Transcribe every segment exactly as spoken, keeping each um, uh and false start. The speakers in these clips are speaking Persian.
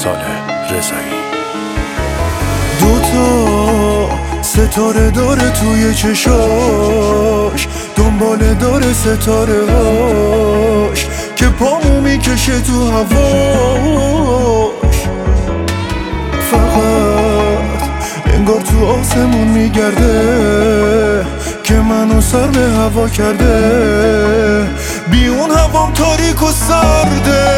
صالح رضایی. دوتا ستاره داره توی چشاش، دنباله داره ستاره هاش که پامو میکشه تو هواش. فقط انگار تو آسمون میگرده که منو سر به هوا کرده، بیون هوام تاریک و سرده.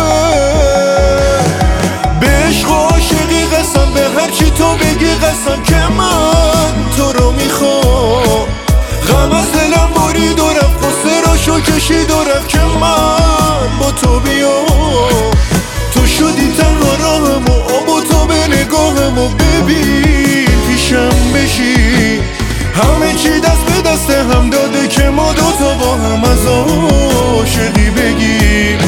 به عشق و عاشقی قسم، به هرچی تو بگی قسم که من تو رو میخوام. غم از دلم برید و رفت، قصه راشو کشید و رفت که من با تو بیام. تو شدی تنها راهم و آب و تو به نگاهم و ببین پیشم بشی. همه چی دست به دست هم داده که ما دوتا با هم از عاشقی بگیم.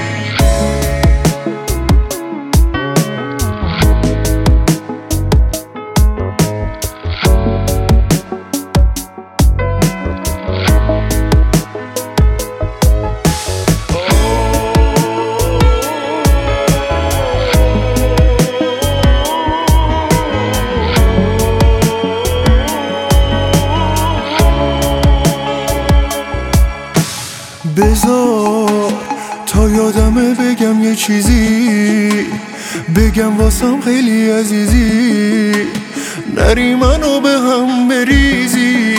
بذار تا یادمه بگم یه چیزی، بگم واسم خیلی عزیزی، نری منو به هم بریزی.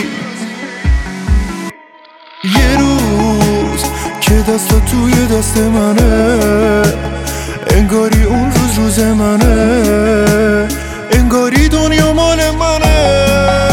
یه روز که دستا توی دست منه، انگاری اون روز روز منه، انگاری دنیا مال منه.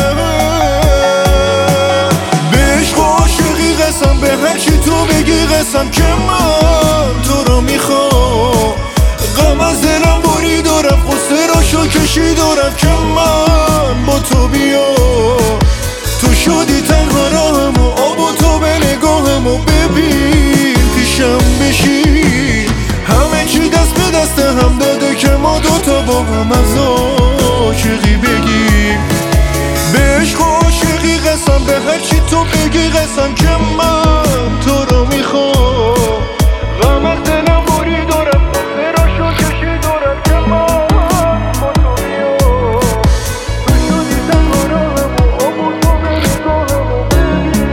به هرچی تو بگی قسم که من تو رو میخوام. غم از دلم برید و رفت، قصه راشو کشید و رفت که من با تو بیام. تو شدی تنها راهم و آب و تو به نگاهم و ببین پیشم بشی. همه چی دست به دست هم داده که ما دوتا با هم از عاشقی بگیم. به عشق و عاشقی قسم، به هرچی تو بگی قسم که من تو رو میخوام. غم از دلم برید و رفت، قصه راشو کشید و رفت که من با تو بیام. تو شدی تنها راهم و آب و تو به نگاهم و ببین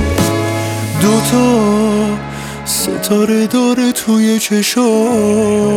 دوتا ستاره داره توی چشاش،